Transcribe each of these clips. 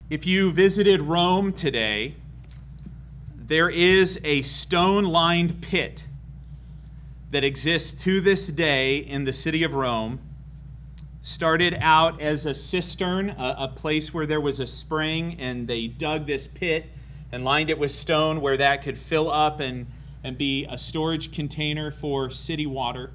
If you visited Rome today, there is a stone-lined pit that exists to this day in the city of Rome. Started out as a cistern, a place where there was a spring, and they dug this pit and lined it with stone where that could fill up and be a storage container for city water.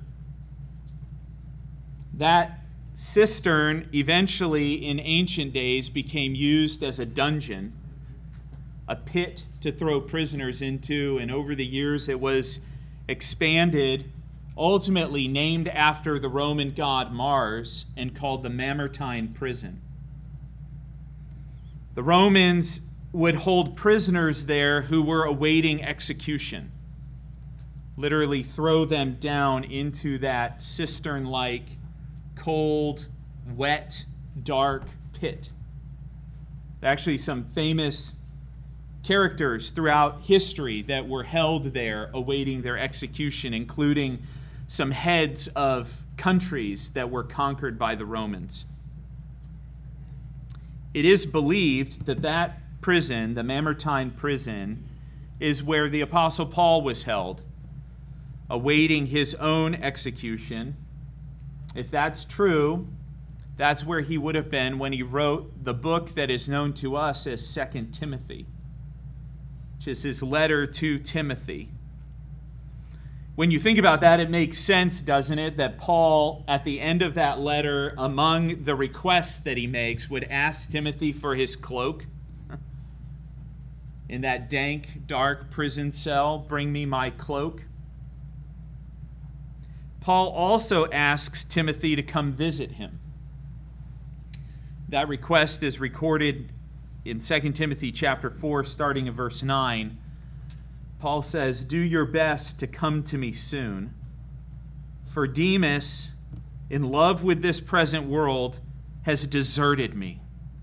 That cistern eventually in ancient days became used as a dungeon, a pit to throw prisoners into, and over the years it was expanded, ultimately named after the Roman god Mars and called the Mamertine prison. The Romans would hold prisoners there who were awaiting execution, literally throw them down into that cistern-like, cold, wet, dark pit. Actually, some famous characters throughout history that were held there awaiting their execution, including some heads of countries that were conquered by the Romans. It is believed that that prison, the Mamertine prison, is where the Apostle Paul was held, awaiting his own execution. If that's true, that's where he would have been when he wrote the book that is known to us as 2 Timothy, which is his letter to Timothy. When you think about that, it makes sense, doesn't it, that Paul, at the end of that letter, among the requests that he makes, would ask Timothy for his cloak. In that dank, dark prison cell, bring me my cloak. Paul also asks Timothy to come visit him. That request is recorded in 2 Timothy chapter 4, starting in verse 9. Paul says, "Do your best to come to me soon, for Demas, in love with this present world, has deserted me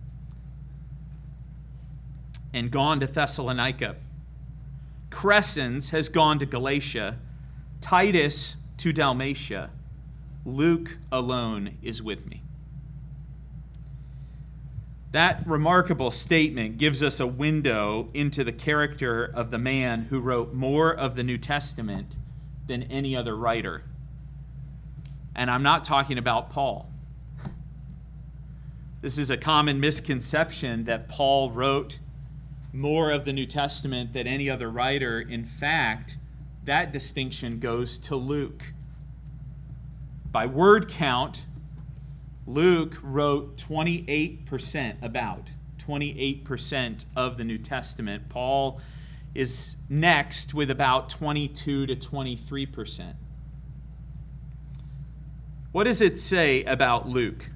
and gone to Thessalonica. Crescens has gone to Galatia, Titus to Dalmatia. Luke alone is with me." That remarkable statement gives us a window into the character of the man who wrote more of the New Testament than any other writer. And I'm not talking about Paul. This is a common misconception that Paul wrote more of the New Testament than any other writer. In fact, that distinction goes to Luke. By word count, Luke wrote 28% of the New Testament. Paul is next with about 22 to 23%. What does it say about Luke?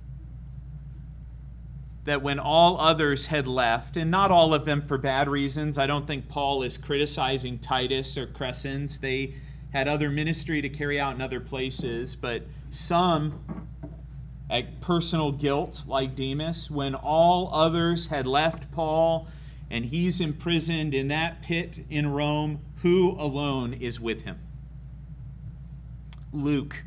That when all others had left, and not all of them for bad reasons, I don't think Paul is criticizing Titus or Crescens. They had other ministry to carry out in other places, but some at personal guilt, like Demas, when all others had left Paul and he's imprisoned in that pit in Rome, who alone is with him? Luke.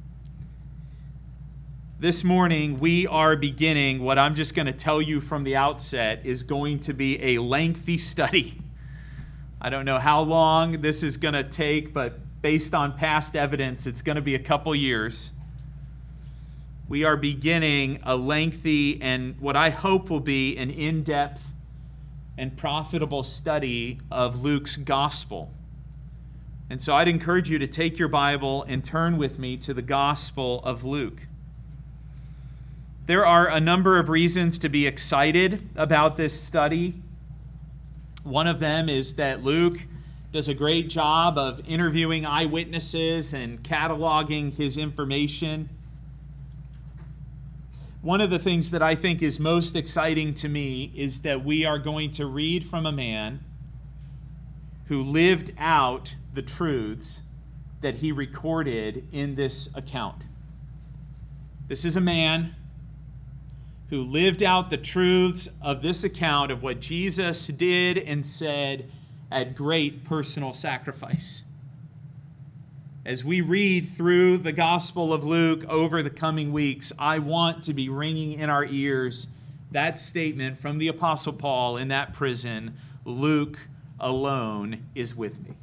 This morning, we are beginning what I'm just going to tell you from the outset is going to be a lengthy study. I don't know how long this is going to take, but based on past evidence, it's going to be a couple years. We are beginning a lengthy and what I hope will be an in-depth and profitable study of Luke's gospel. And so I'd encourage you to take your Bible and turn with me to the Gospel of Luke. There are a number of reasons to be excited about this study. One of them is that Luke does a great job of interviewing eyewitnesses and cataloging his information. One of the things that I think is most exciting to me is that we are going to read from a man who lived out the truths that he recorded in this account. This is a man who lived out the truths of this account of what Jesus did and said at great personal sacrifice. As we read through the Gospel of Luke over the coming weeks, I want to be ringing in our ears that statement from the Apostle Paul in that prison, Luke alone is with me.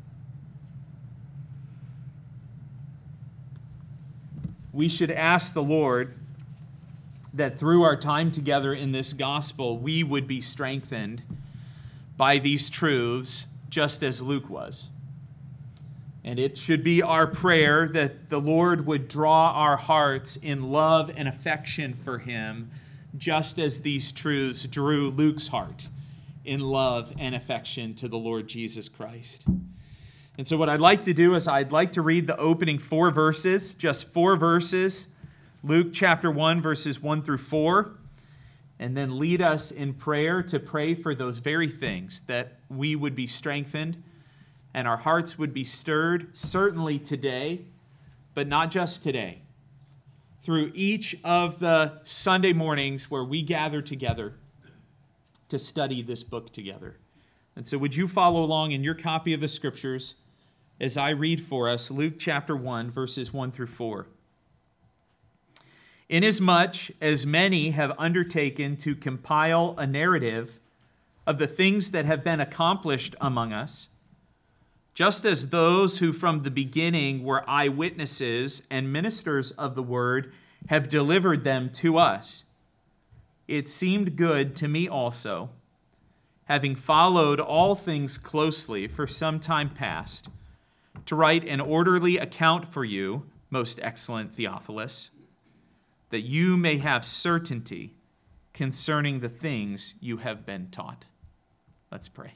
We should ask the Lord that through our time together in this gospel, we would be strengthened by these truths, just as Luke was. And it should be our prayer that the Lord would draw our hearts in love and affection for him, just as these truths drew Luke's heart in love and affection to the Lord Jesus Christ. And so what I'd like to do is I'd like to read the opening 4 verses, just 4 verses, Luke chapter 1, verses 1 through 4, and then lead us in prayer to pray for those very things, that we would be strengthened and our hearts would be stirred, certainly today, but not just today, through each of the Sunday mornings where we gather together to study this book together. And so would you follow along in your copy of the Scriptures as I read for us Luke chapter 1, verses 1 through 4. Inasmuch as many have undertaken to compile a narrative of the things that have been accomplished among us, just as those who from the beginning were eyewitnesses and ministers of the word have delivered them to us, it seemed good to me also, having followed all things closely for some time past, to write an orderly account for you, most excellent Theophilus, that you may have certainty concerning the things you have been taught. Let's pray.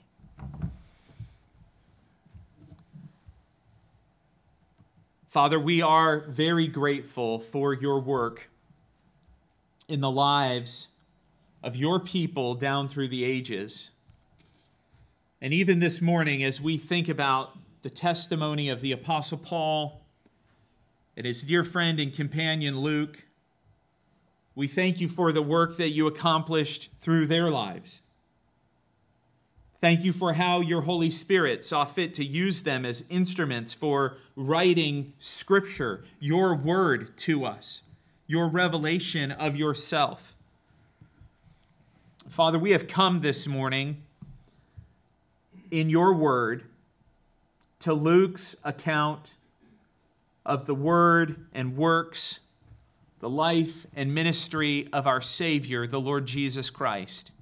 Father, we are very grateful for your work in the lives of your people down through the ages. And even this morning, as we think about the testimony of the Apostle Paul and his dear friend and companion Luke, we thank you for the work that you accomplished through their lives. Thank you for how your Holy Spirit saw fit to use them as instruments for writing Scripture, your word to us, your revelation of yourself. Father, we have come this morning in your word to Luke's account of the word and works, the life and ministry of our Savior, the Lord Jesus Christ.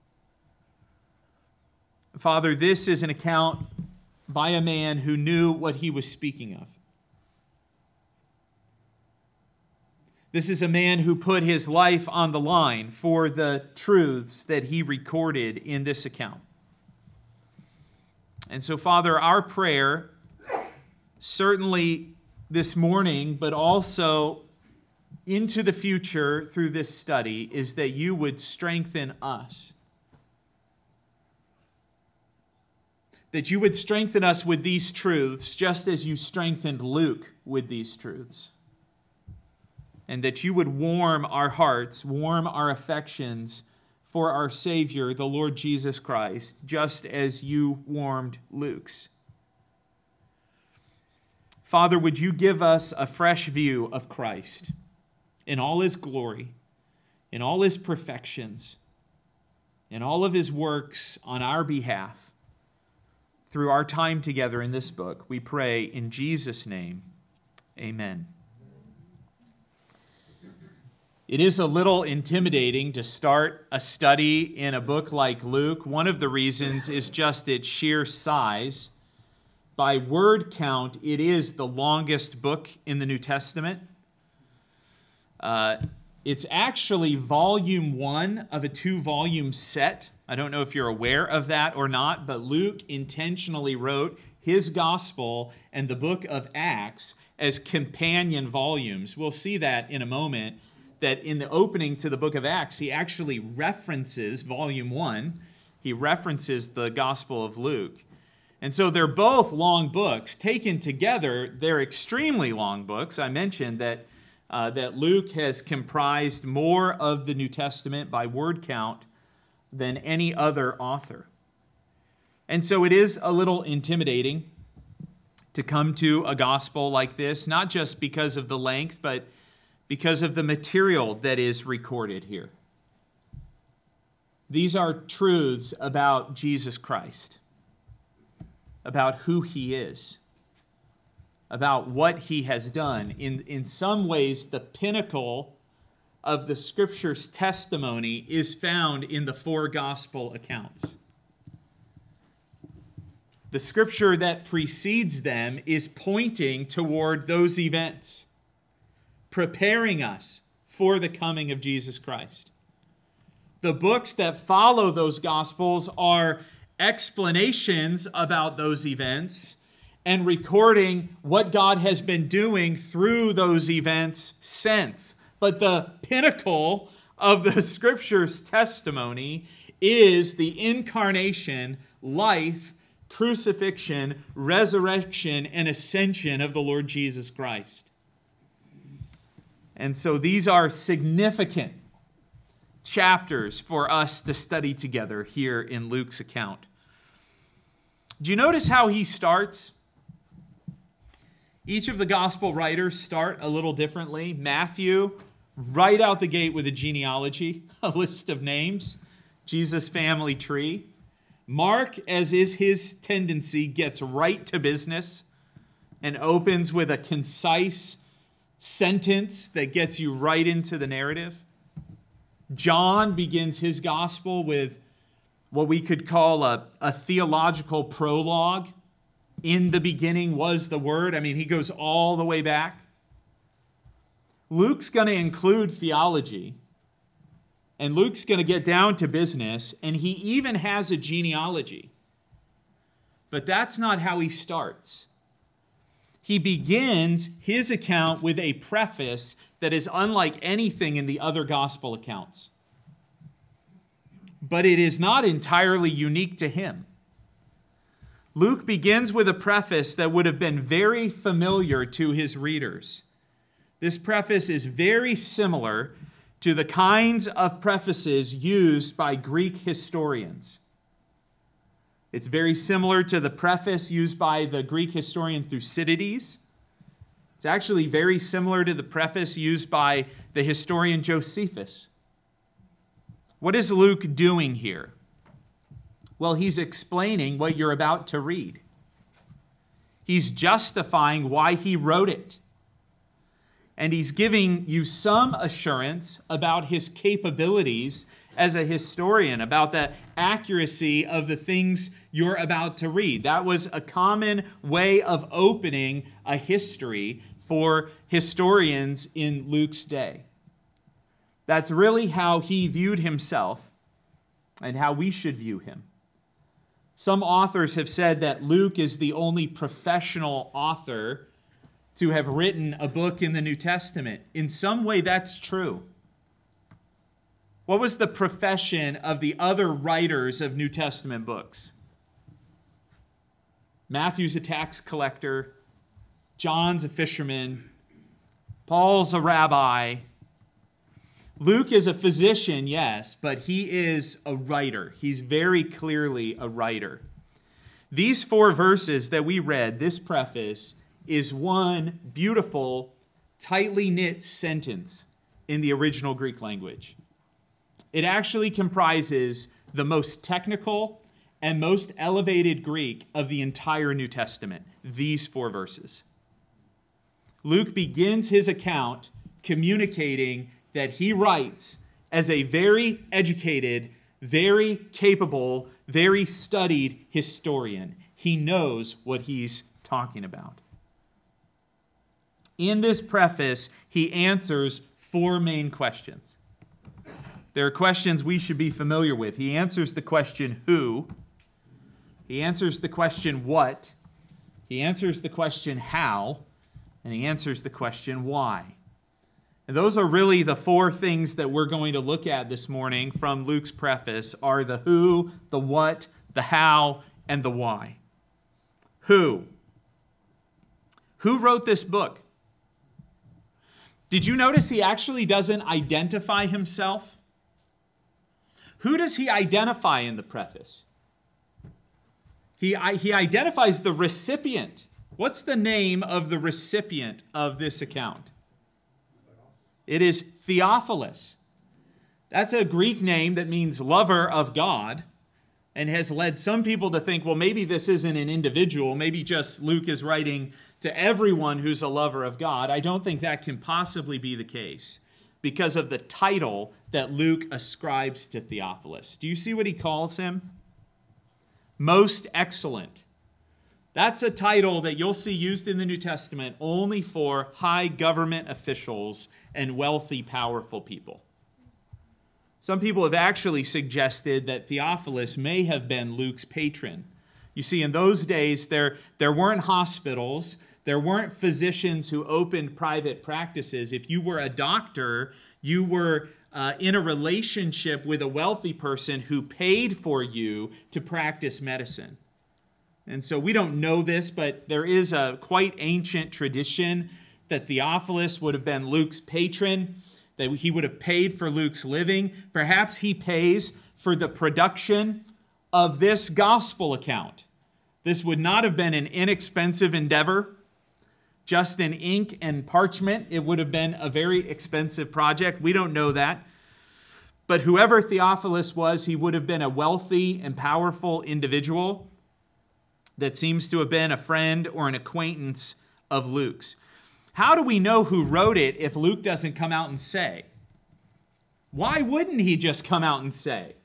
Father, this is an account by a man who knew what he was speaking of. This is a man who put his life on the line for the truths that he recorded in this account. And so, Father, our prayer, certainly this morning, but also into the future through this study, is that you would strengthen us. That you would strengthen us with these truths, just as you strengthened Luke with these truths. And that you would warm our hearts, warm our affections for our Savior, the Lord Jesus Christ, just as you warmed Luke's. Father, would you give us a fresh view of Christ in all his glory, in all his perfections, in all of his works on our behalf, through our time together in this book. We pray in Jesus' name, amen. It is a little intimidating to start a study in a book like Luke. One of the reasons is just its sheer size. By word count, it is the longest book in the New Testament. It's actually volume 1 of a 2-volume set. I don't know if you're aware of that or not, but Luke intentionally wrote his gospel and the book of Acts as companion volumes. We'll see that in a moment, that in the opening to the book of Acts, he actually references volume 1. He references the Gospel of Luke. And so they're both long books. Taken together, they're extremely long books. I mentioned that Luke has comprised more of the New Testament by word count than any other author. And so it is a little intimidating to come to a gospel like this, not just because of the length, but because of the material that is recorded here. These are truths about Jesus Christ, about who he is, about what he has done. In some ways, the pinnacle of the Scripture's testimony is found in the four gospel accounts. The Scripture that precedes them is pointing toward those events, preparing us for the coming of Jesus Christ. The books that follow those Gospels are explanations about those events and recording what God has been doing through those events since. But the pinnacle of the Scripture's testimony is the incarnation, life, crucifixion, resurrection, and ascension of the Lord Jesus Christ. And so these are significant chapters for us to study together here in Luke's account. Do you notice how he starts? Each of the gospel writers start a little differently. Matthew, right out the gate with a genealogy, a list of names, Jesus' family tree. Mark, as is his tendency, gets right to business and opens with a concise sentence that gets you right into the narrative. John begins his gospel with what we could call a theological prologue. In the beginning was the Word. I mean, he goes all the way back. Luke's going to include theology, and Luke's going to get down to business, and he even has a genealogy. But that's not how he starts. He begins his account with a preface that is unlike anything in the other gospel accounts. But it is not entirely unique to him. Luke begins with a preface that would have been very familiar to his readers. This preface is very similar to the kinds of prefaces used by Greek historians. It's very similar to the preface used by the Greek historian Thucydides. It's actually very similar to the preface used by the historian Josephus. What is Luke doing here? Well, he's explaining what you're about to read. He's justifying why he wrote it. And he's giving you some assurance about his capabilities as a historian, about the accuracy of the things you're about to read. That was a common way of opening a history for historians in Luke's day. That's really how he viewed himself and how we should view him. Some authors have said that Luke is the only professional author to have written a book in the New Testament. In some way, that's true. What was the profession of the other writers of New Testament books? Matthew's a tax collector. John's a fisherman. Paul's a rabbi. Luke is a physician, yes, but he is a writer. He's very clearly a writer. These 4 verses that we read, this preface, is one beautiful, tightly knit sentence in the original Greek language. It actually comprises the most technical and most elevated Greek of the entire New Testament, these 4 verses. Luke begins his account communicating that he writes as a very educated, very capable, very studied historian. He knows what he's talking about. In this preface, he answers 4 main questions. There are questions we should be familiar with. He answers the question who. He answers the question what. He answers the question how. And he answers the question why. And those are really the 4 things that we're going to look at this morning from Luke's preface, are the who, the what, the how, and the why. Who? Who wrote this book? Did you notice he actually doesn't identify himself? Who does he identify in the preface? He identifies the recipient. What's the name of the recipient of this account? It is Theophilus. That's a Greek name that means lover of God, and has led some people to think, well, maybe this isn't an individual. Maybe just Luke is writing to everyone who's a lover of God. I don't think that can possibly be the case because of the title that Luke ascribes to Theophilus. Do you see what he calls him? Most excellent. That's a title that you'll see used in the New Testament only for high government officials and wealthy, powerful people. Some people have actually suggested that Theophilus may have been Luke's patron. You see, in those days, there weren't hospitals. There weren't physicians who opened private practices. If you were a doctor, you were in a relationship with a wealthy person who paid for you to practice medicine. And so we don't know this, but there is a quite ancient tradition that Theophilus would have been Luke's patron, that he would have paid for Luke's living. Perhaps he pays for the production of this gospel account. This would not have been an inexpensive endeavor. Just in ink and parchment, it would have been a very expensive project. We don't know that. But whoever Theophilus was, he would have been a wealthy and powerful individual that seems to have been a friend or an acquaintance of Luke's. How do we know who wrote it if Luke doesn't come out and say? Why wouldn't he just come out and say?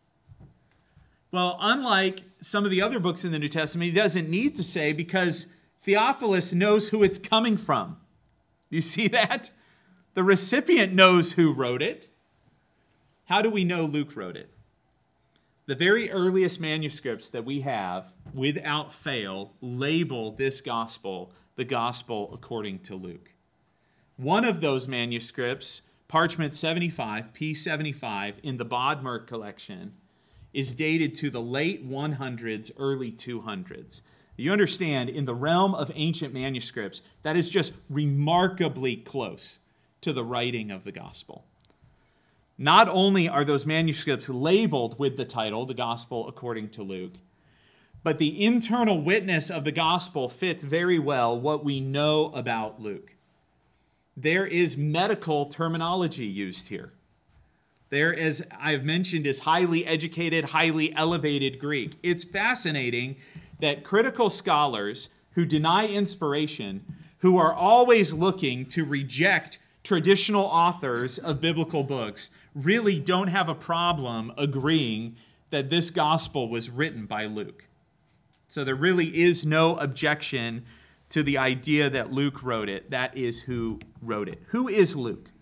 Well, unlike some of the other books in the New Testament, he doesn't need to say because Theophilus knows who it's coming from. You see that? The recipient knows who wrote it. How do we know Luke wrote it? The very earliest manuscripts that we have, without fail, label this gospel the gospel according to Luke. One of those manuscripts, parchment 75, P75, in the Bodmer collection, is dated to the late 100s, early 200s. You understand, in the realm of ancient manuscripts, that is just remarkably close to the writing of the gospel. Not only are those manuscripts labeled with the title, the gospel according to Luke, but the internal witness of the gospel fits very well what we know about Luke. There is medical terminology used here. There, as I've mentioned, is highly educated, highly elevated Greek. It's fascinating that critical scholars who deny inspiration, who are always looking to reject traditional authors of biblical books, really don't have a problem agreeing that this gospel was written by Luke. So there really is no objection to the idea that Luke wrote it. That is who wrote it. Who is Luke?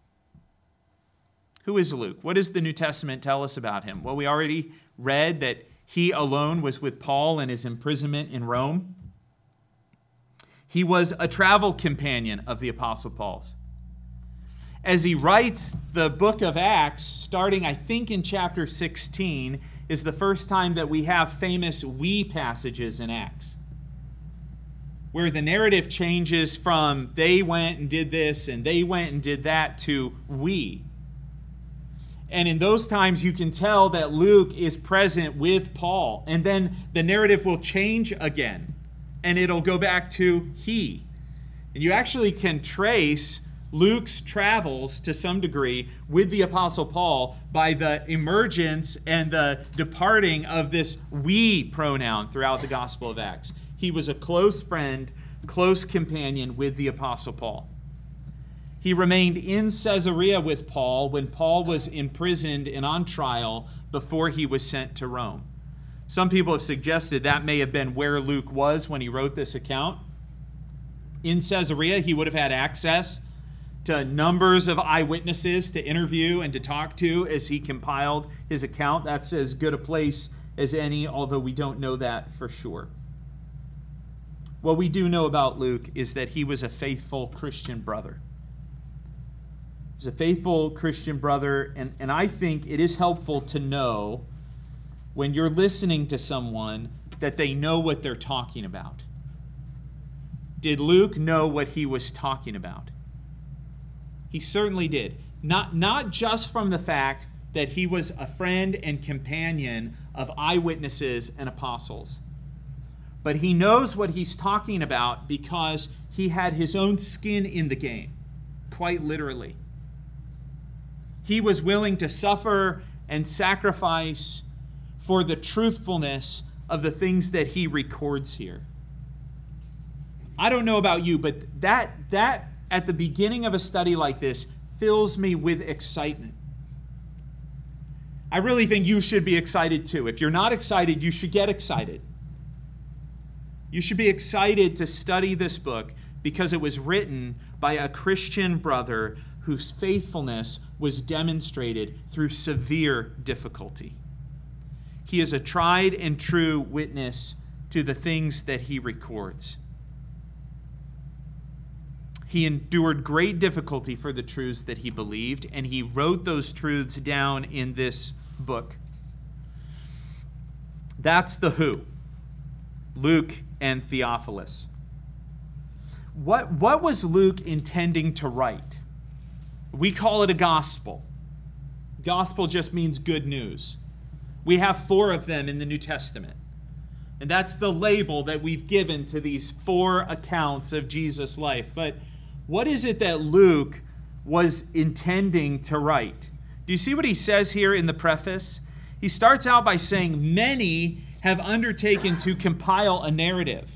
Who is Luke? What does the New Testament tell us about him? Well, we already read that he alone was with Paul in his imprisonment in Rome. He was a travel companion of the Apostle Paul's. As he writes the book of Acts, starting, I think, in chapter 16, is the first time that we have famous we passages in Acts, where the narrative changes from they went and did this and they went and did that to we. And in those times, you can tell that Luke is present with Paul. And then the narrative will change again, and it'll go back to he. And you actually can trace Luke's travels to some degree with the Apostle Paul by the emergence and the departing of this we pronoun throughout the Gospel of Acts. He was a close friend, close companion with the Apostle Paul. He remained in Caesarea with Paul when Paul was imprisoned and on trial before he was sent to Rome. Some people have suggested that may have been where Luke was when he wrote this account. In Caesarea, he would have had access to numbers of eyewitnesses to interview and to talk to as he compiled his account. That's as good a place as any, although we don't know that for sure. What we do know about Luke is that he was a faithful Christian brother. He was a faithful Christian brother, and I think it is helpful to know when you're listening to someone that they know what they're talking about. Did Luke know what he was talking about? He certainly did. Not just from the fact that he was a friend and companion of eyewitnesses and apostles, but he knows what he's talking about because he had his own skin in the game, quite literally. He was willing to suffer and sacrifice for the truthfulness of the things that he records here. I don't know about you, but that at the beginning of a study like this fills me with excitement. I really think you should be excited too. If you're not excited, you should get excited. You should be excited to study this book because it was written by a Christian brother whose faithfulness was demonstrated through severe difficulty. He is a tried and true witness to the things that he records. He endured great difficulty for the truths that he believed, and he wrote those truths down in this book. That's the who, Luke and Theophilus. What was Luke intending to write? We call it a gospel. Gospel just means good news. We have 4 of them in the New Testament. And that's the label that we've given to these 4 accounts of Jesus' life. But what is it that Luke was intending to write? Do you see what he says here in the preface? He starts out by saying, many have undertaken to compile a narrative.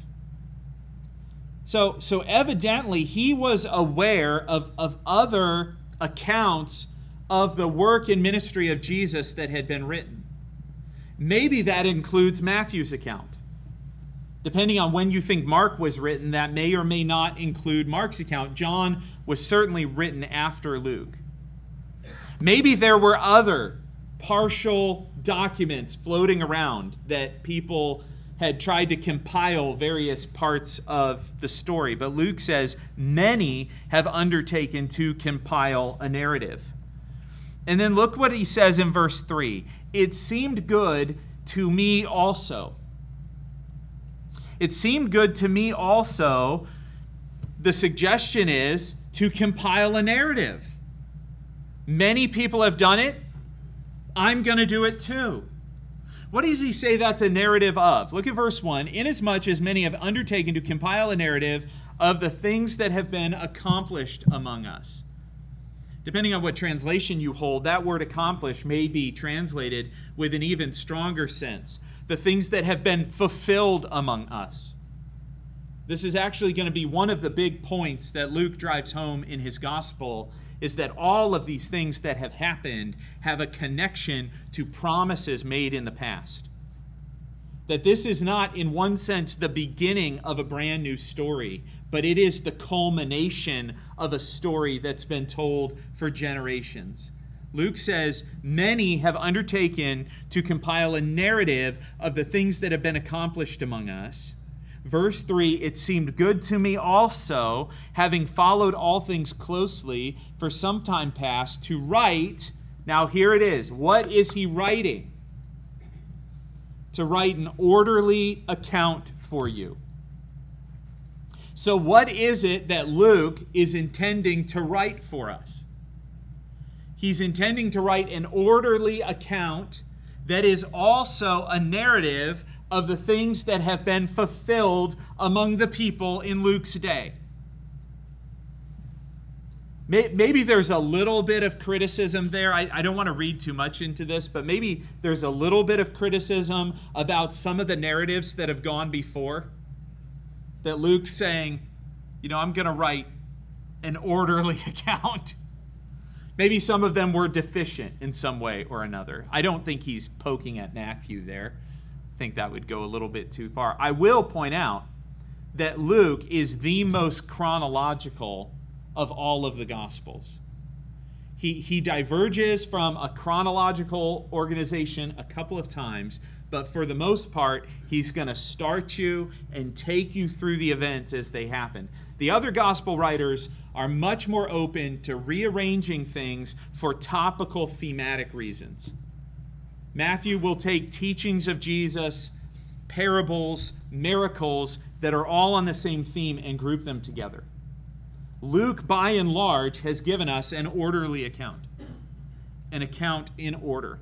So evidently he was aware of other accounts of the work and ministry of Jesus that had been written. Maybe that includes Matthew's account. Depending on when you think Mark was written, that may or may not include Mark's account. John was certainly written after Luke. Maybe there were other partial documents floating around that people had tried to compile various parts of the story. But Luke says, many have undertaken to compile a narrative. And then look what he says in verse 3. It seemed good to me also. It seemed good to me also. The suggestion is to compile a narrative. Many people have done it. I'm going to do it too. What does he say that's a narrative of? Look at verse 1. Inasmuch as many have undertaken to compile a narrative of the things that have been accomplished among us. Depending on what translation you hold, that word accomplish may be translated with an even stronger sense. The things that have been fulfilled among us. This is actually going to be one of the big points that Luke drives home in his gospel, is that all of these things that have happened have a connection to promises made in the past. That this is not, in one sense, the beginning of a brand new story, but it is the culmination of a story that's been told for generations. Luke says, many have undertaken to compile a narrative of the things that have been accomplished among us. Verse 3, it seemed good to me also, having followed all things closely for some time past, to write. Now here it is. What is he writing? To write an orderly account for you. So what is it that Luke is intending to write for us? He's intending to write an orderly account that is also a narrative of the things that have been fulfilled among the people in Luke's day. Maybe there's a little bit of criticism there. I don't want to read too much into this, but maybe there's a little bit of criticism about some of the narratives that have gone before. That Luke's saying, I'm going to write an orderly account. Maybe some of them were deficient in some way or another. I don't think he's poking at Matthew there. I think that would go a little bit too far. I will point out that Luke is the most chronological of all of the Gospels. He diverges from a chronological organization a couple of times, but for the most part, he's going to start you and take you through the events as they happen. The other Gospel writers are much more open to rearranging things for topical thematic reasons. Matthew will take teachings of Jesus, parables, miracles that are all on the same theme and group them together. Luke, by and large, has given us an orderly account, an account in order.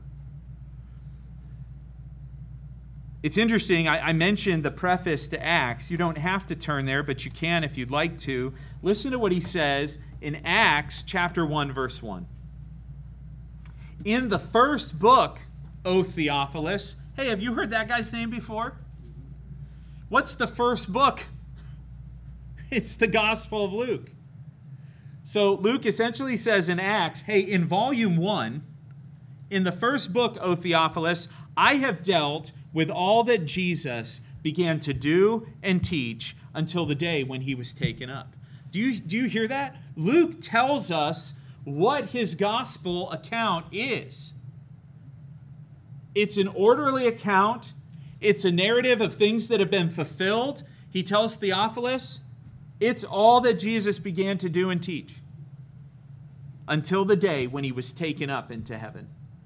It's interesting, I mentioned the preface to Acts. You don't have to turn there, but you can if you'd like to. Listen to what he says in Acts chapter 1, verse 1. In the first book, O Theophilus, hey, have you heard that guy's name before? What's the first book? It's the Gospel of Luke. So Luke essentially says in Acts, hey, in volume 1, in the first book, O Theophilus, I have dealt with all that Jesus began to do and teach until the day when he was taken up. Do you hear that? Luke tells us what his gospel account is. It's an orderly account. It's a narrative of things that have been fulfilled. He tells Theophilus, it's all that Jesus began to do and teach until the day when he was taken up into heaven.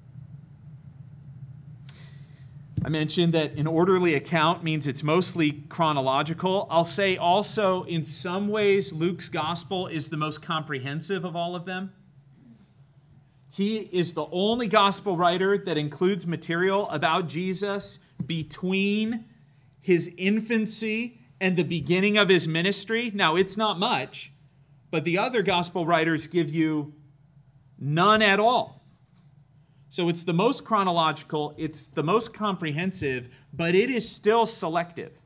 I mentioned that an orderly account means it's mostly chronological. I'll say also, in some ways, Luke's gospel is the most comprehensive of all of them. He is the only gospel writer that includes material about Jesus between his infancy and the beginning of his ministry. Now, it's not much, but the other gospel writers give you none at all. So it's the most chronological, it's the most comprehensive, but it is still selective.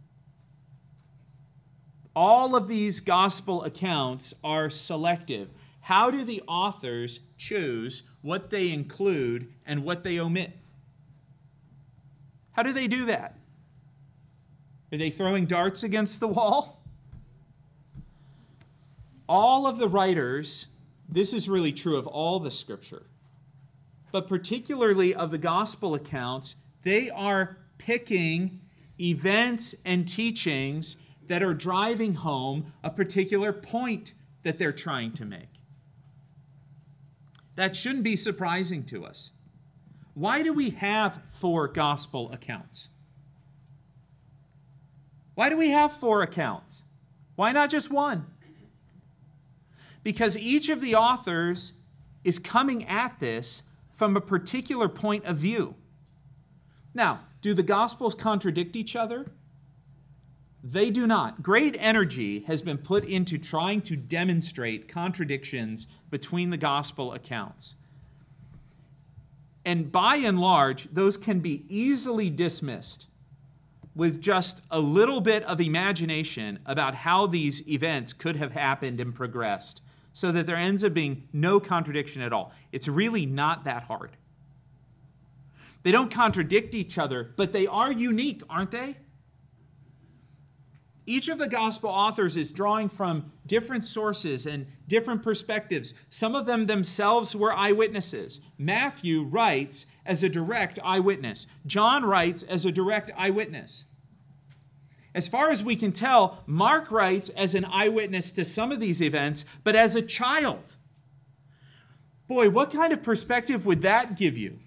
All of these gospel accounts are selective. How do the authors choose what they include and what they omit? How do they do that? Are they throwing darts against the wall? All of the writers, this is really true of all the scripture, but particularly of the gospel accounts, they are picking events and teachings that are driving home a particular point that they're trying to make. That shouldn't be surprising to us. Why do we have 4 gospel accounts? Why do we have 4 accounts? Why not just one? Because each of the authors is coming at this from a particular point of view. Now, do the Gospels contradict each other? They do not. Great energy has been put into trying to demonstrate contradictions between the Gospel accounts. And by and large, those can be easily dismissed with just a little bit of imagination about how these events could have happened and progressed, so that there ends up being no contradiction at all. It's really not that hard. They don't contradict each other, but they are unique, aren't they? Each of the gospel authors is drawing from different sources and different perspectives. Some of them themselves were eyewitnesses. Matthew writes as a direct eyewitness. John writes as a direct eyewitness. As far as we can tell, Mark writes as an eyewitness to some of these events, but as a child. Boy, what kind of perspective would that give you?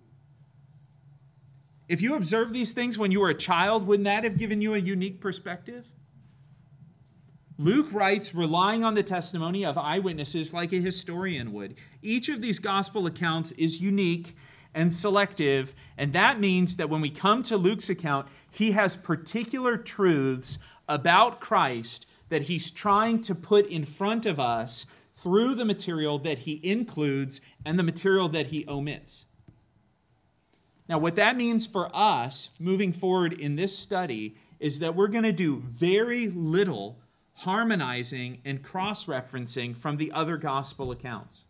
If you observed these things when you were a child, wouldn't that have given you a unique perspective? Luke writes relying on the testimony of eyewitnesses like a historian would. Each of these gospel accounts is unique and selective, and that means that when we come to Luke's account, he has particular truths about Christ that he's trying to put in front of us through the material that he includes and the material that he omits. Now, what that means for us moving forward in this study is that we're going to do very little harmonizing and cross-referencing from the other gospel accounts.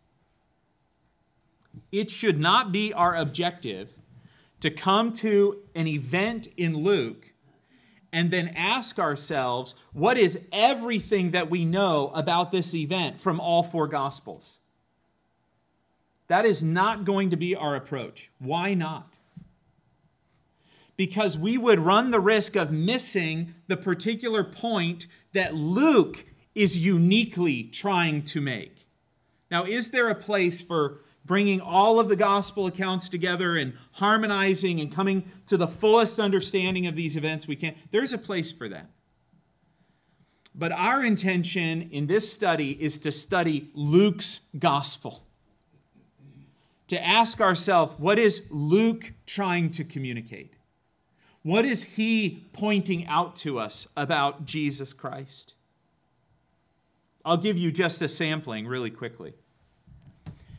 It should not be our objective to come to an event in Luke and then ask ourselves, what is everything that we know about this event from all 4 gospels? That is not going to be our approach. Why not? Because we would run the risk of missing the particular point that Luke is uniquely trying to make. Now, is there a place for bringing all of the gospel accounts together and harmonizing and coming to the fullest understanding of these events we can? There's a place for that. But our intention in this study is to study Luke's gospel. To ask ourselves, what is Luke trying to communicate? What is he pointing out to us about Jesus Christ? I'll give you just a sampling really quickly.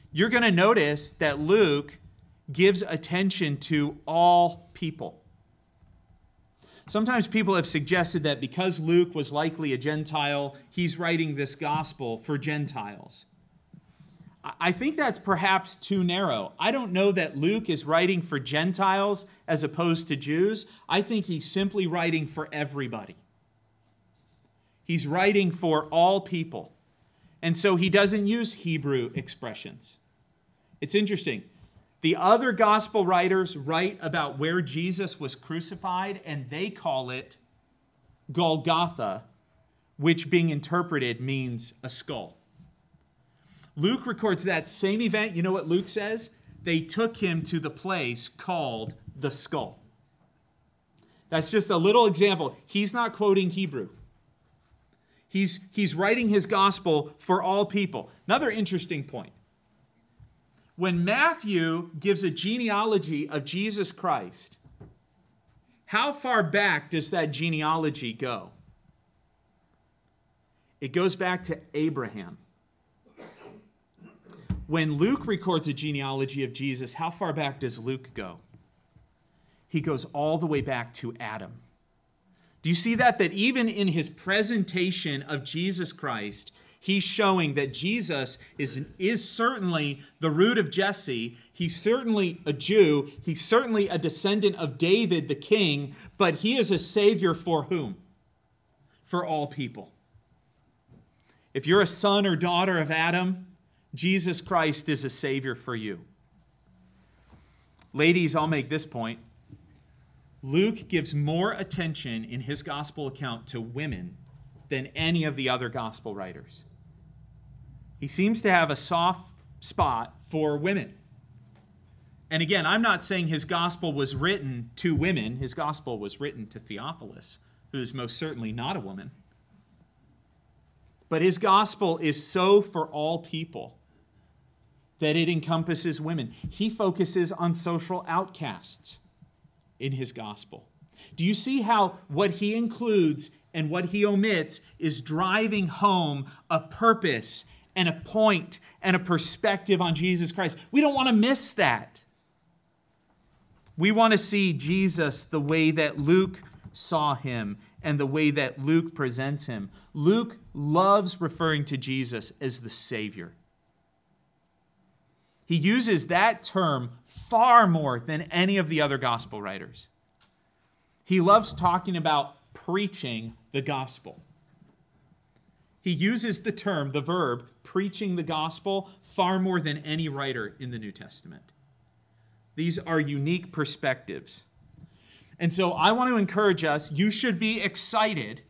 you're going to notice that Luke gives attention to all people. Sometimes people have suggested that because Luke was likely a Gentile, he's writing this gospel for Gentiles. I think that's perhaps too narrow. I don't know that Luke is writing for Gentiles as opposed to Jews. I think he's simply writing for everybody. He's writing for all people. And so he doesn't use Hebrew expressions. It's interesting. The other gospel writers write about where Jesus was crucified, and they call it Golgotha, which being interpreted means a skull. Luke records that same event. You know what Luke says? They took him to the place called the skull. That's just a little example. He's not quoting Hebrew. He's writing his gospel for all people. Another interesting point. When Matthew gives a genealogy of Jesus Christ, how far back does that genealogy go? It goes back to Abraham. When Luke records a genealogy of Jesus, how far back does Luke go? He goes all the way back to Adam. Do you see that? That even in his presentation of Jesus Christ, he's showing that Jesus is certainly the root of Jesse. He's certainly a Jew. He's certainly a descendant of David, the king, but he is a savior for whom? For all people. If you're a son or daughter of Adam, Jesus Christ is a savior for you. Ladies, I'll make this point. Luke gives more attention in his gospel account to women than any of the other gospel writers. He seems to have a soft spot for women. And again, I'm not saying his gospel was written to women. His gospel was written to Theophilus, who is most certainly not a woman. But his gospel is so for all people that it encompasses women. He focuses on social outcasts in his gospel. Do you see how what he includes and what he omits is driving home a purpose and a point and a perspective on Jesus Christ? We don't want to miss that. We want to see Jesus the way that Luke saw him and the way that Luke presents him. Luke loves referring to Jesus as the Savior. He uses that term far more than any of the other gospel writers. He loves talking about preaching the gospel. He uses the term, the verb, preaching the gospel far more than any writer in the New Testament. These are unique perspectives. And so I want to encourage us, you should be excited,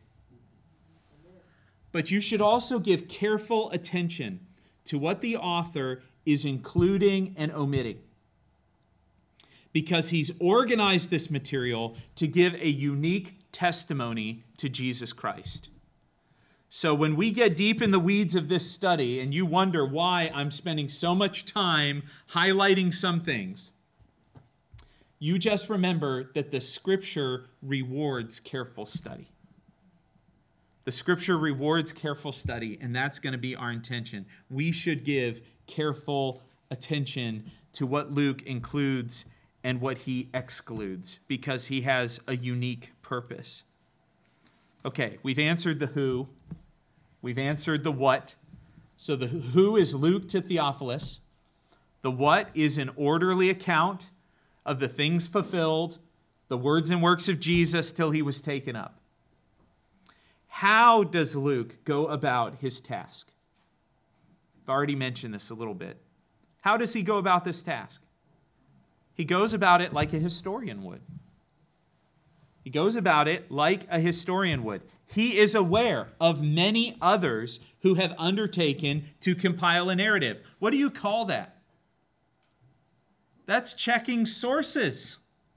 but you should also give careful attention to what the author is including and omitting, because he's organized this material to give a unique testimony to Jesus Christ. So when we get deep in the weeds of this study and you wonder why I'm spending so much time highlighting some things, you just remember that the Scripture rewards careful study. The Scripture rewards careful study, and that's going to be our intention. We should give careful attention to what Luke includes and what he excludes, because he has a unique purpose. Okay, we've answered the who. We've answered the what. So the who is Luke to Theophilus. The what is an orderly account of the things fulfilled, the words and works of Jesus till he was taken up. How does Luke go about his task? I've already mentioned this a little bit. How does he go about this task? He goes about it like a historian would. He goes about it like a historian would. He is aware of many others who have undertaken to compile a narrative. What do you call that? That's checking sources.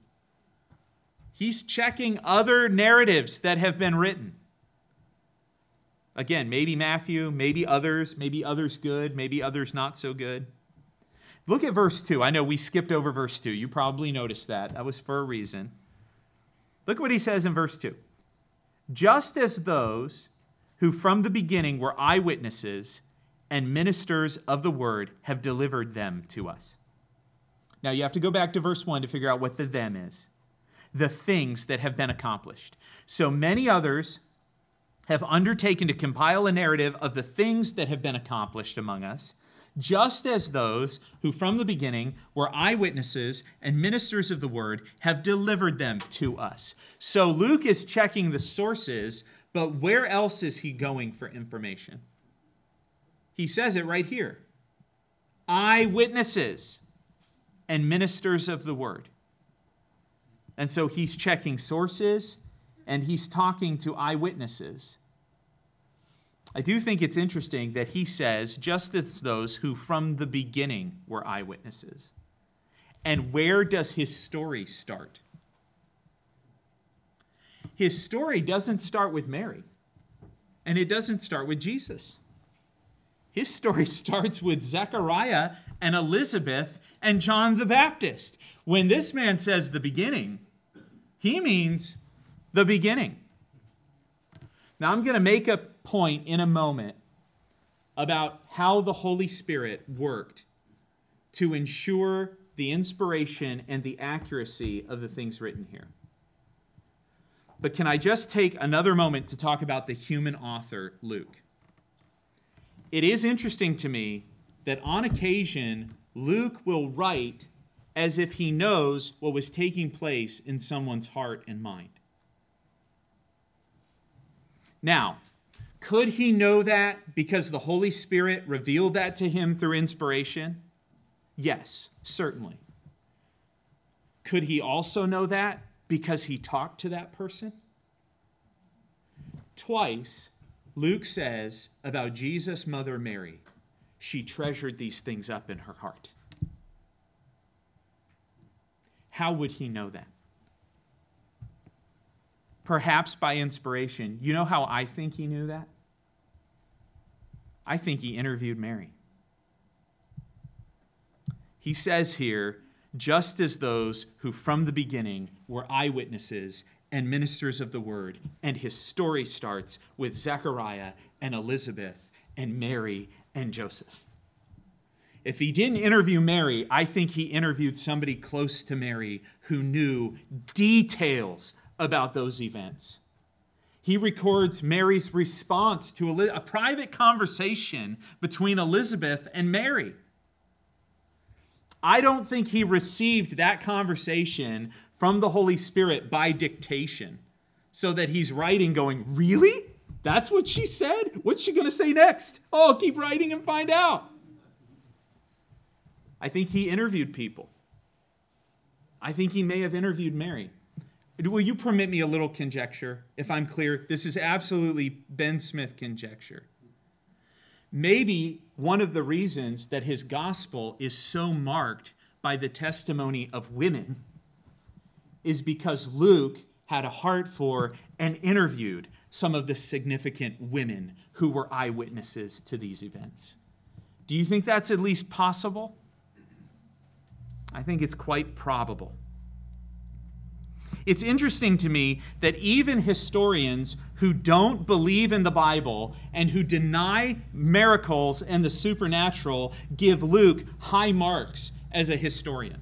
He's checking other narratives that have been written. Again, maybe Matthew, maybe others good, maybe others not so good. Look at verse 2. I know we skipped over verse 2. You probably noticed that. That was for a reason. Look what he says in verse 2. Just as those who from the beginning were eyewitnesses and ministers of the word have delivered them to us. Now you have to go back to verse 1 to figure out what the them is. The things that have been accomplished. So many others have undertaken to compile a narrative of the things that have been accomplished among us, just as those who from the beginning were eyewitnesses and ministers of the word have delivered them to us. So Luke is checking the sources, but where else is he going for information? He says it right here. Eyewitnesses and ministers of the word. And so he's checking sources and he's talking to eyewitnesses. I do think it's interesting that he says, just as those who from the beginning were eyewitnesses. And where does his story start? His story doesn't start with Mary, and it doesn't start with Jesus. His story starts with Zechariah and Elizabeth and John the Baptist. When this man says the beginning, he means the beginning. Now, I'm going to make a point in a moment about how the Holy Spirit worked to ensure the inspiration and the accuracy of the things written here. But can I just take another moment to talk about the human author, Luke? It is interesting to me that on occasion, Luke will write as if he knows what was taking place in someone's heart and mind. Now, could he know that because the Holy Spirit revealed that to him through inspiration? Yes, certainly. Could he also know that because he talked to that person? Twice, Luke says about Jesus' mother Mary, she treasured these things up in her heart. How would he know that? Perhaps by inspiration. You know how I think he knew that? I think he interviewed Mary. He says here, just as those who from the beginning were eyewitnesses and ministers of the word, and his story starts with Zechariah and Elizabeth and Mary and Joseph. If he didn't interview Mary, I think he interviewed somebody close to Mary who knew details about those events. He records Mary's response to a private conversation between Elizabeth and Mary. I don't think he received that conversation from the Holy Spirit by dictation, so that he's writing going, really? That's what she said? What's she going to say next? Oh, I'll keep writing and find out. I think he interviewed people. I think he may have interviewed Mary. Will you permit me a little conjecture? If I'm clear, this is absolutely Ben Smith conjecture. Maybe one of the reasons that his gospel is so marked by the testimony of women is because Luke had a heart for and interviewed some of the significant women who were eyewitnesses to these events. Do you think that's at least possible? I think it's quite probable. It's interesting to me that even historians who don't believe in the Bible and who deny miracles and the supernatural give Luke high marks as a historian.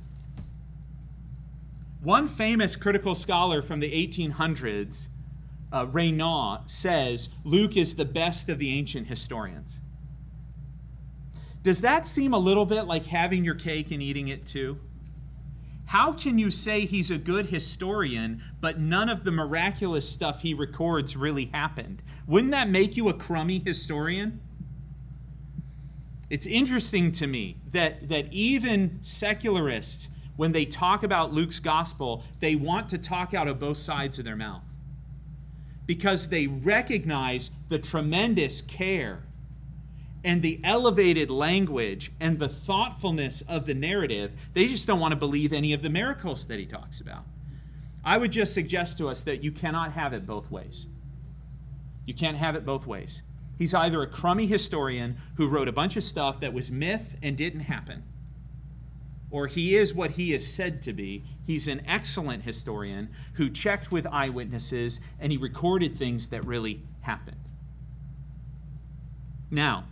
One famous critical scholar from the 1800s, Reynaud, says Luke is the best of the ancient historians. Does that seem a little bit like having your cake and eating it too? How can you say he's a good historian, but none of the miraculous stuff he records really happened? Wouldn't that make you a crummy historian? It's interesting to me that even secularists, when they talk about Luke's gospel, they want to talk out of both sides of their mouth, because they recognize the tremendous care and the elevated language and the thoughtfulness of the narrative. They just don't want to believe any of the miracles that he talks about. I would just suggest to us that you cannot have it both ways. You can't have it both ways. He's either a crummy historian who wrote a bunch of stuff that was myth and didn't happen, or he is what he is said to be. He's an excellent historian who checked with eyewitnesses and he recorded things that really happened. Now,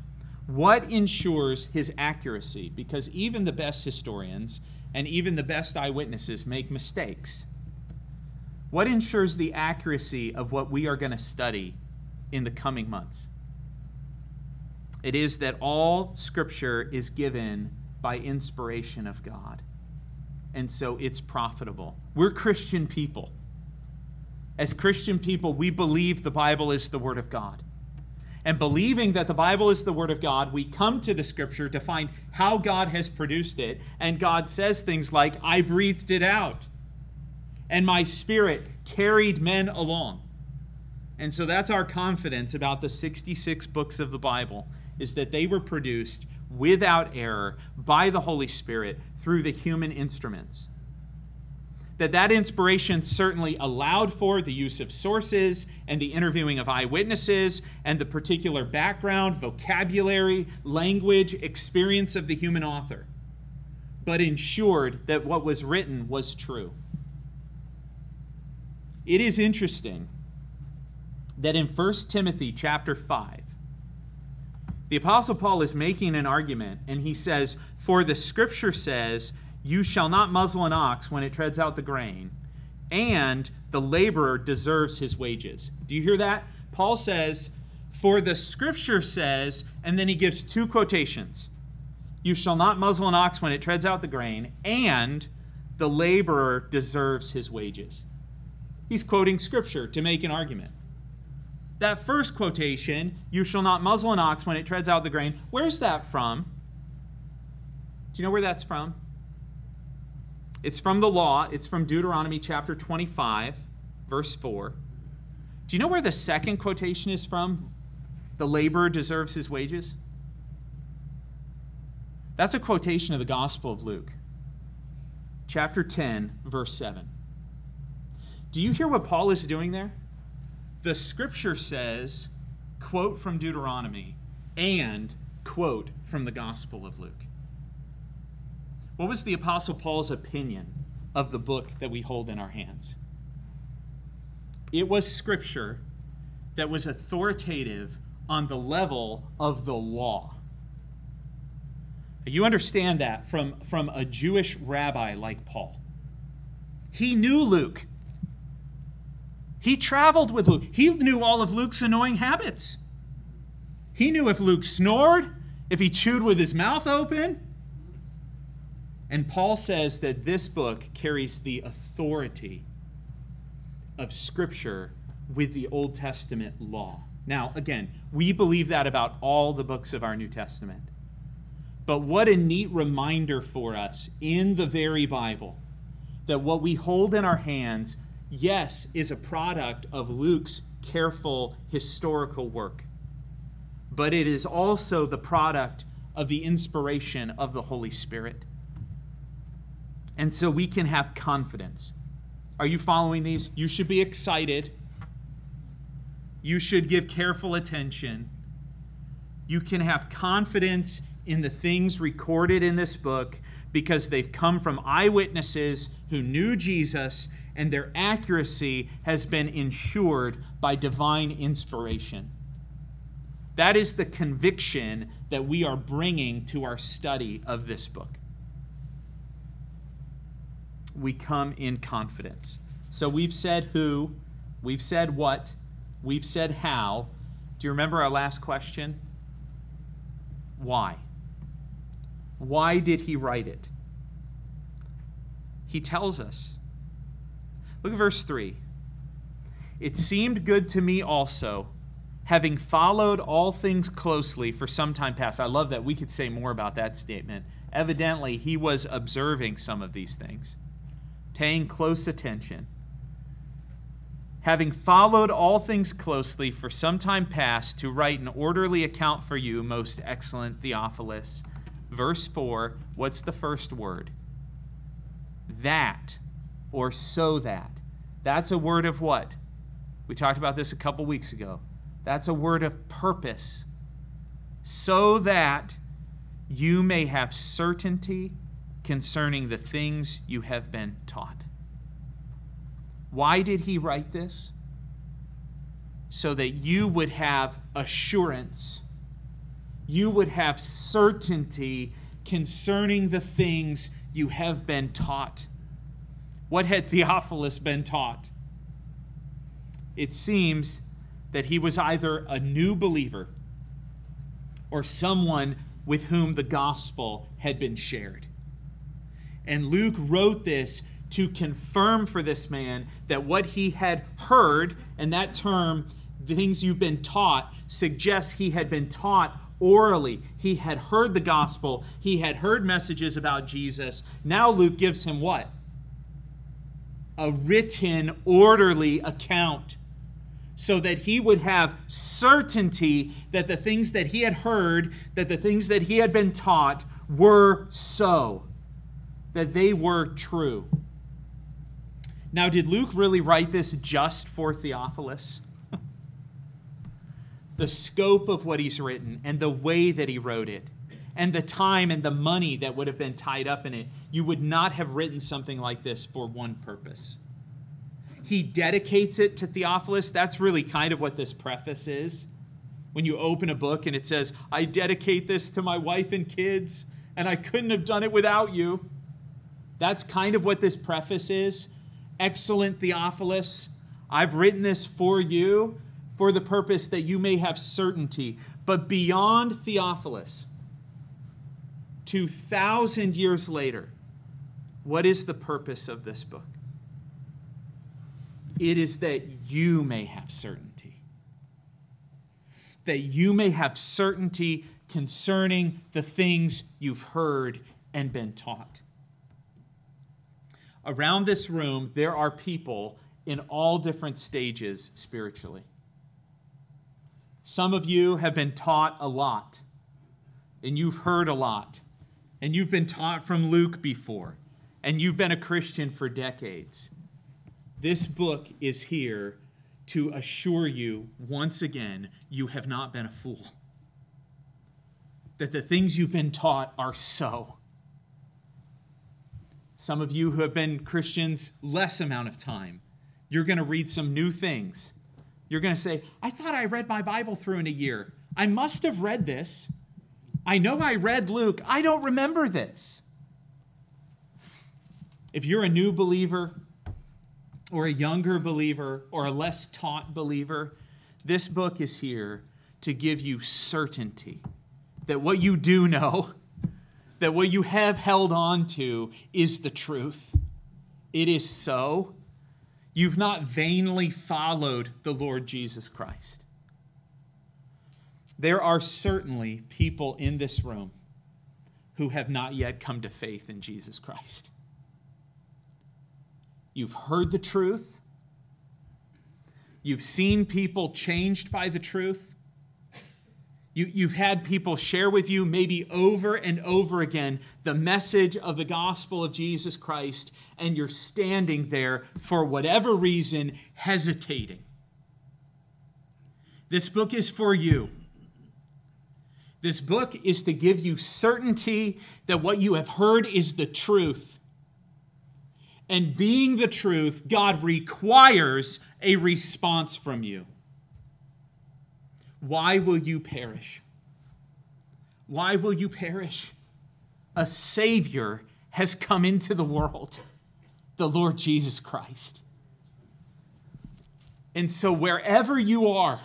What ensures his accuracy? Because even the best historians and even the best eyewitnesses make mistakes. What ensures the accuracy of what we are going to study in the coming months? It is that all Scripture is given by inspiration of God. And so it's profitable. We're Christian people. As Christian people, we believe the Bible is the Word of God. And believing that the Bible is the Word of God, we come to the Scripture to find how God has produced it. And God says things like, I breathed it out, and my Spirit carried men along. And so that's our confidence about the 66 books of the Bible, is that they were produced without error by the Holy Spirit through the human instruments. That inspiration certainly allowed for the use of sources and the interviewing of eyewitnesses and the particular background, vocabulary, language, experience of the human author, but ensured that what was written was true. It is interesting that in 1 Timothy chapter 5, the Apostle Paul is making an argument, and he says, for the Scripture says, you shall not muzzle an ox when it treads out the grain, and the laborer deserves his wages. Do you hear that? Paul says, for the Scripture says, and then he gives two quotations. You shall not muzzle an ox when it treads out the grain, and the laborer deserves his wages. He's quoting Scripture to make an argument. That first quotation, you shall not muzzle an ox when it treads out the grain, where's that from? Do you know where that's from? It's from the law. It's from Deuteronomy chapter 25, verse 4. Do you know where the second quotation is from? The laborer deserves his wages. That's a quotation of the Gospel of Luke, chapter 10, verse 7. Do you hear what Paul is doing there? The Scripture says, quote from Deuteronomy, and quote from the Gospel of Luke. What was the Apostle Paul's opinion of the book that we hold in our hands? It was Scripture that was authoritative on the level of the law. You understand that from a Jewish rabbi like Paul. He knew Luke. He traveled with Luke. He knew all of Luke's annoying habits. He knew if Luke snored, if he chewed with his mouth open. And Paul says that this book carries the authority of Scripture with the Old Testament law. Now, again, we believe that about all the books of our New Testament. But what a neat reminder for us in the very Bible that what we hold in our hands, yes, is a product of Luke's careful historical work, but it is also the product of the inspiration of the Holy Spirit. And so we can have confidence. Are you following these? You should be excited. You should give careful attention. You can have confidence in the things recorded in this book because they've come from eyewitnesses who knew Jesus, and their accuracy has been ensured by divine inspiration. That is the conviction that we are bringing to our study of this book. We come in confidence. So we've said who, we've said what, we've said how. Do you remember our last question? Why? Why did he write it? He tells us. Look at verse 3. It seemed good to me also, having followed all things closely for some time past. I love that. We could say more about that statement. Evidently, he was observing some of these things, paying close attention. Having followed all things closely for some time past, to write an orderly account for you, most excellent Theophilus. Verse 4, what's the first word? That, or so that. That's a word of what? We talked about this a couple weeks ago. That's a word of purpose. So that you may have certainty concerning the things you have been taught. Why did he write this? So that you would have assurance you would have certainty concerning the things you have been taught. What had Theophilus been taught? It seems that he was either a new believer or someone with whom the gospel had been shared. And Luke wrote this to confirm for this man that what he had heard, and that term, the things you've been taught, suggests he had been taught orally. He had heard the gospel. He had heard messages about Jesus. Now Luke gives him what? A written, orderly account, so that he would have certainty that the things that he had heard, that the things that he had been taught were so, that they were true. Now, did Luke really write this just for Theophilus? The scope of what he's written and the way that he wrote it and the time and the money that would have been tied up in it, you would not have written something like this for one purpose. He dedicates it to Theophilus. That's really kind of what this preface is. When you open a book and it says, I dedicate this to my wife and kids, and I couldn't have done it without you. That's kind of what this preface is. Excellent Theophilus, I've written this for you for the purpose that you may have certainty. But beyond Theophilus, 2,000 years later, what is the purpose of this book? It is that you may have certainty. That you may have certainty concerning the things you've heard and been taught. Around this room, there are people in all different stages spiritually. Some of you have been taught a lot, and you've heard a lot, and you've been taught from Luke before, and you've been a Christian for decades. This book is here to assure you, once again, you have not been a fool. That the things you've been taught are so. Some of you who have been Christians less amount of time, you're going to read some new things. You're going to say, I thought I read my Bible through in a year. I must have read this. I know I read Luke. I don't remember this. If you're a new believer, or a younger believer, or a less taught believer, this book is here to give you certainty that what you do know, that what you have held on to is the truth. It is so. You've not vainly followed the Lord Jesus Christ. There are certainly people in this room who have not yet come to faith in Jesus Christ. You've heard the truth. You've seen people changed by the truth. You've had people share with you maybe over and over again the message of the gospel of Jesus Christ, and you're standing there for whatever reason hesitating. This book is for you. This book is to give you certainty that what you have heard is the truth. And being the truth, God requires a response from you. Why will you perish? Why will you perish? A Savior has come into the world, the Lord Jesus Christ. And so wherever you are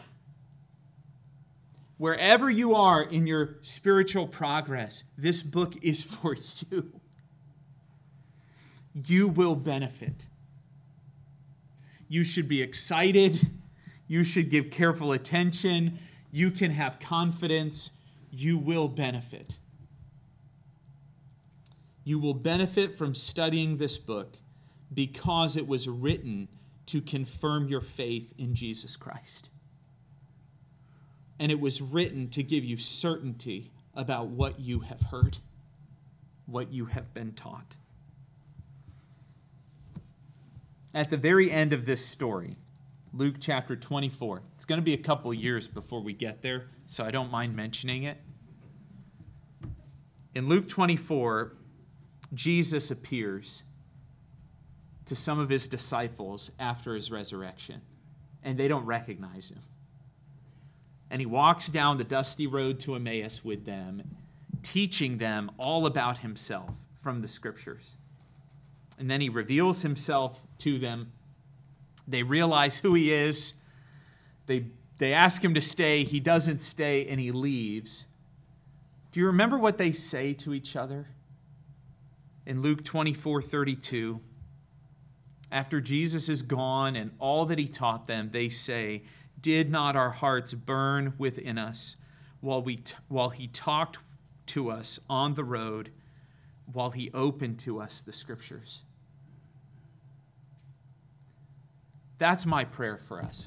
in your spiritual progress, this book is for you. You will benefit. You should be excited. You should give careful attention. You can have confidence. You will benefit. You will benefit from studying this book because it was written to confirm your faith in Jesus Christ. And it was written to give you certainty about what you have heard, what you have been taught. At the very end of this story, Luke chapter 24, it's going to be a couple years before we get there, so I don't mind mentioning it. In Luke 24, Jesus appears to some of his disciples after his resurrection, and they don't recognize him. And he walks down the dusty road to Emmaus with them, teaching them all about himself from the scriptures. And then he reveals himself to them. They realize who he is. They ask him to stay. He doesn't stay, and he leaves. Do you remember what they say to each other? In Luke 24:32, after Jesus is gone and all that he taught them, they say, "Did not our hearts burn within us while he talked to us on the road, while he opened to us the scriptures?" That's my prayer for us.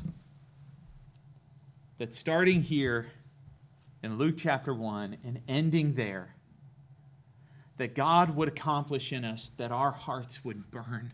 That starting here in Luke chapter 1 and ending there, that God would accomplish in us that our hearts would burn.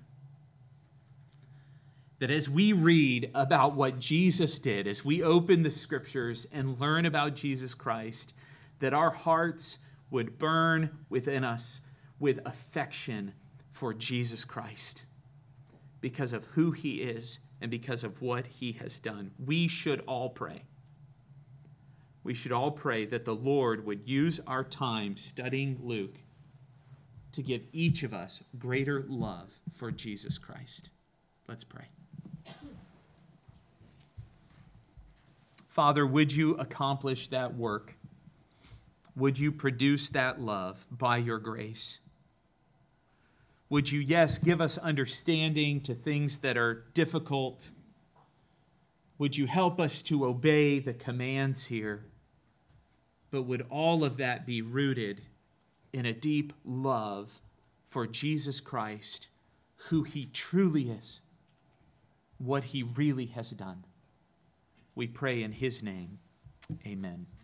That as we read about what Jesus did, as we open the scriptures and learn about Jesus Christ, that our hearts would burn within us with affection for Jesus Christ because of who he is and because of what he has done. We should all pray. We should all pray that the Lord would use our time studying Luke to give each of us greater love for Jesus Christ. Let's pray. Father, would you accomplish that work? Would you produce that love by your grace? Would you, yes, give us understanding to things that are difficult? Would you help us to obey the commands here? But would all of that be rooted in a deep love for Jesus Christ, who he truly is, what he really has done? We pray in his name. Amen.